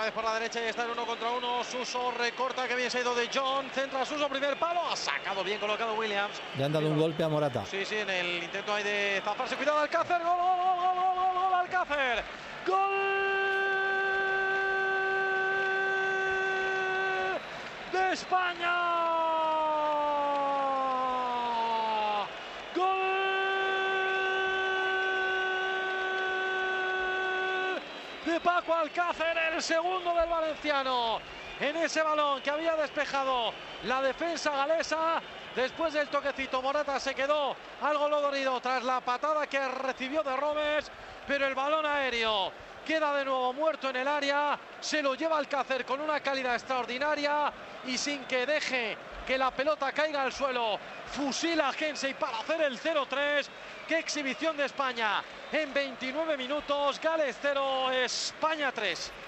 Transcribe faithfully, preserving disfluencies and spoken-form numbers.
otra vez por la derecha y está en uno contra uno. Suso recorta, que bien se ha ido de John. Centra Suso, primer palo. Ha sacado bien colocado Williams. Le han dado un golpe a Morata. Sí, sí, en el intento ahí de zafarse. Cuidado, Alcácer. Gol, gol, gol, gol, gol, gol, Alcácer. Gol de España. De Paco Alcácer, el segundo del valenciano, en ese balón que había despejado la defensa galesa. Después del toquecito, Morata se quedó algo dolorido tras la patada que recibió de Robes, pero el balón aéreo queda de nuevo muerto en el área. Se lo lleva Alcácer con una calidad extraordinaria y sin que deje que la pelota caiga al suelo, fusila a Hensey para hacer el cero tres. ¡Qué exhibición de España! En veintinueve minutos, Gales cero, España tres.